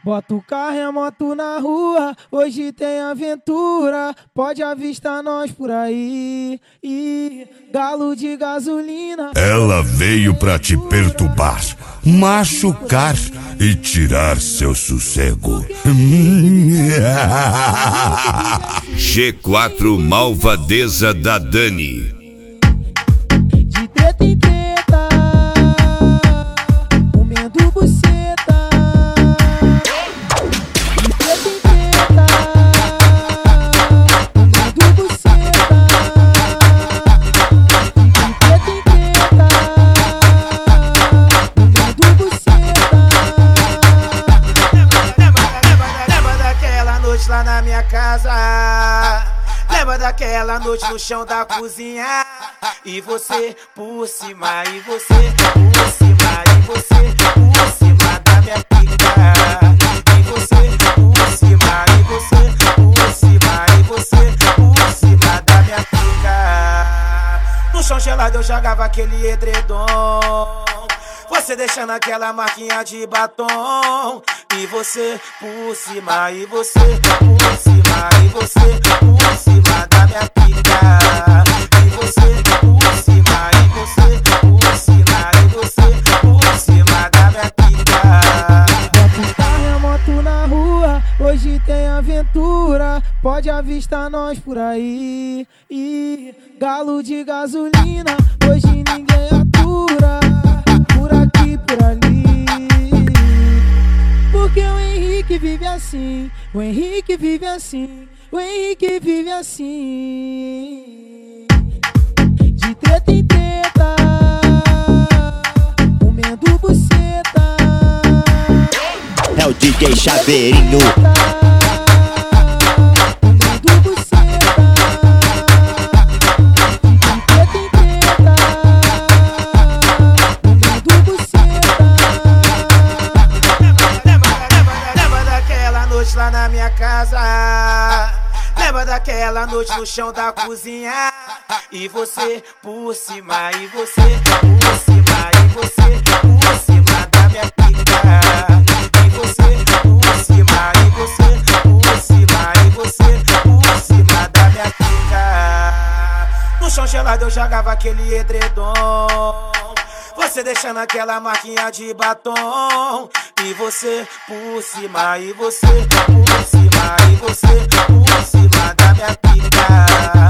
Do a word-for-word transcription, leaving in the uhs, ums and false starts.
Bota o carro e a moto na rua, hoje tem aventura, pode avistar nós por aí. E galo de gasolina. Ela veio pra te perturbar, machucar e tirar seu sossego. G quatro Malvadeza da Dani. De treta em treta, comendo buceta. De treta em treta, comendo buceta. De treta em treta, comendo buceta. Lembra daquela noite lá na minha casa? Lembra daquela noite no chão da cozinha? E você por cima, e você por cima, e você por cima da minha pica. E você por cima, e você por cima, e você por cima da minha pica. No chão gelado eu jogava aquele edredom, você deixando aquela marquinha de batom. E você por cima, e você por cima, e você por cima da minha pica. E você por cima, e você por cima, e você por cima da minha pica. Bota o carro e a moto na rua, hoje tem aventura, pode avistar nós por aí. E galo de gasolina, hoje ninguém atura, por aqui, por ali. Porque o Henrique vive assim, o Henrique vive assim, o Henrique vive assim. De treta em treta, comendo buceta. É o D J Chaveirinho. Comendo buceta. De treta em treta, comendo buceta. Lembra daquela noite lá na minha casa? Lembra daquela noite no chão da cozinha? E você por cima, e você por cima, e você por cima da minha pica. E você por cima, e você por cima, e você por cima da minha pica. No chão gelado eu jogava aquele edredom, você deixando aquela marquinha de batom. E você por cima, e você por cima, e você por cima da minha pica.